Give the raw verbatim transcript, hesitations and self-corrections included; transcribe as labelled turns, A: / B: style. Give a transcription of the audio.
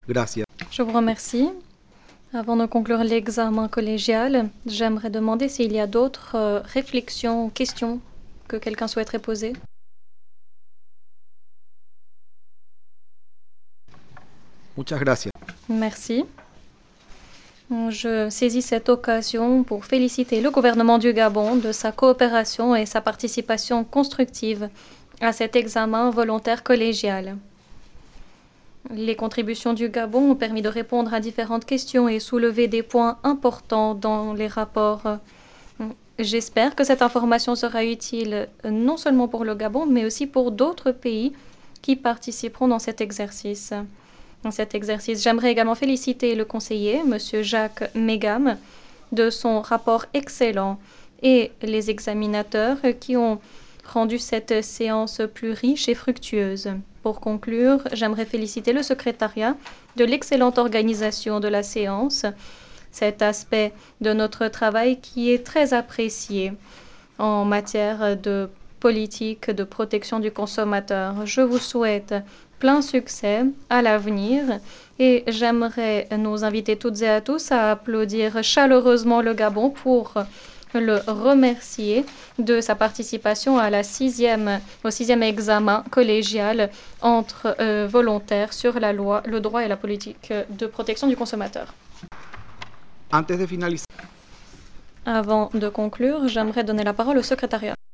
A: Gracias.
B: Je vous remercie. Avant de conclure l'examen collégial, j'aimerais demander s'il y a d'autres euh, réflexions ou questions que quelqu'un souhaiterait poser.
A: Muchas gracias.
B: Merci. Je saisis cette occasion pour féliciter le gouvernement du Gabon de sa coopération et sa participation constructive à cet examen volontaire collégial. Les contributions du Gabon ont permis de répondre à différentes questions et soulever des points importants dans les rapports. J'espère que cette information sera utile non seulement pour le Gabon, mais aussi pour d'autres pays qui participeront dans cet exercice. Dans cet exercice, j'aimerais également féliciter le conseiller, M. Jacques Megam, de son rapport excellent et les examinateurs qui ont rendu cette séance plus riche et fructueuse. Pour conclure, j'aimerais féliciter le secrétariat de l'excellente organisation de la séance, cet aspect de notre travail qui est très apprécié en matière de politique de protection du consommateur. Je vous souhaite plein succès à l'avenir et j'aimerais nous inviter toutes et à tous à applaudir chaleureusement le Gabon pour le remercier de sa participation à la sixième, au sixième examen collégial entre euh, volontaires sur la loi, le droit et la politique de protection du consommateur.
A: Antes de finalizar.
B: Avant de conclure, j'aimerais donner la parole au secrétariat.